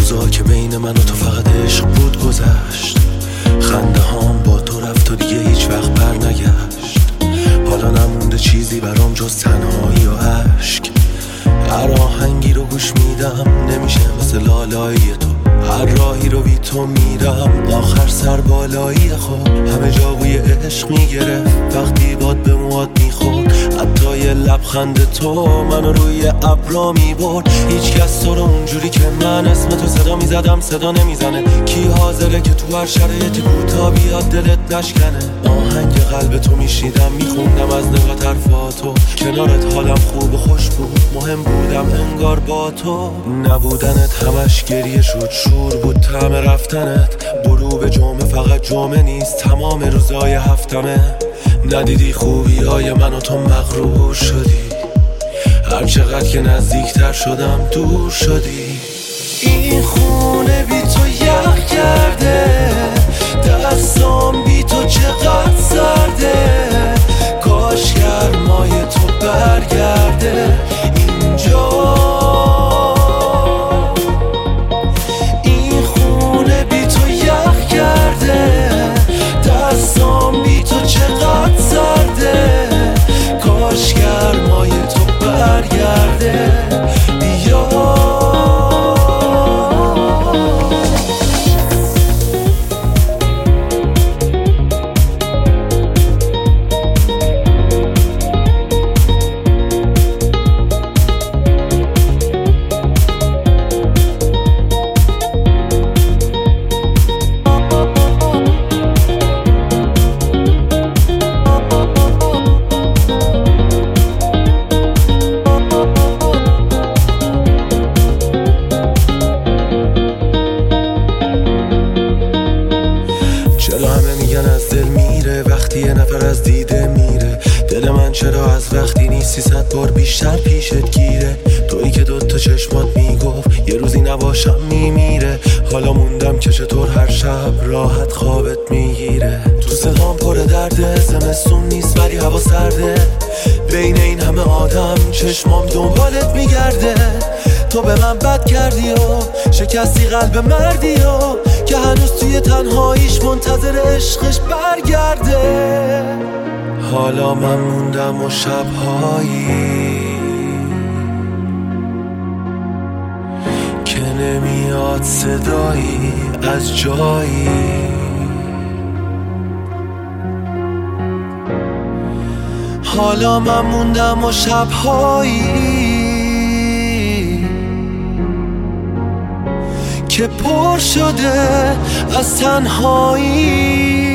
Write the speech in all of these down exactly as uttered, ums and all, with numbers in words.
روزا که بین من و تو فقط عشق بود گذشت، خنده هام با تو رفت و دیگه هیچ وقت بر نگشت. حالا نمونده چیزی برام جز تنهایی و عشق. هر آهنگی رو گوش میدم نمیشه مثل لالایی تو، هر راهی رو بی تو میرم آخر سر بالایی خواب. همه جا بوی عشق میگرفت وقتی باد به مواد میخورد، حتی یه لبخند تو منو روی ابرا میبرد. هیچ کس تو رو اونجوری که من اسم تو صدا میزدم صدا نمیزنه. کی حاضره که تو هر شرایطی کوتا بیاد دلت نشکنه؟ آهنگ قلب تو میشیدم میخوندم از نگاه طرفاتو، کنارت حالم خوب و خوش بود، مهم بودم انگار با تو. نبودنت همش گریه شد، شور بود طعم رفتنت. غروب جمعه فقط جمعه نیست، تمام روزای هفتمه. ندیدی خوبی های من و تو مغرور شدی، هر چقدر که نزدیکتر شدم دور شدی. این خونه بی تو یخ کرده، دستام بی تو چقدر سرده. کاش گرمای تو برگرده اینجا. این خونه بی تو یخ کرده، دستام بی تو چقدر سرده. کاش گرمای تو برگرده بیا. از دل میره وقتی یه نفر از دیده میره. دل من چرا از وقتی نیستی صد بار بیشتر پیشت گیره. تویی که دوتا چشمات میگفت یه روزی نباشم میمیره. حالا موندم که چطور هر شب راحت خوابت میگیره. تو صدام پر درده، زمستون نیست ولی هوا سرده. بین این همه آدم چشمام دنبالت میگرده. تو به من بد کردی و شکستی قلب مردی و که هنوز توی تنهاییش منتظر عشقش برگرده. حالا من موندم و شبهایی که نمیاد صدایی از جایی. حالا من موندم و شبهایی که پر شده از تنهایی.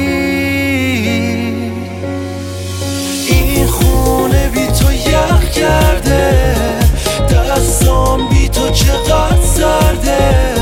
این خونه بی تو یخ کرده، دستام بی تو چقدر سرده.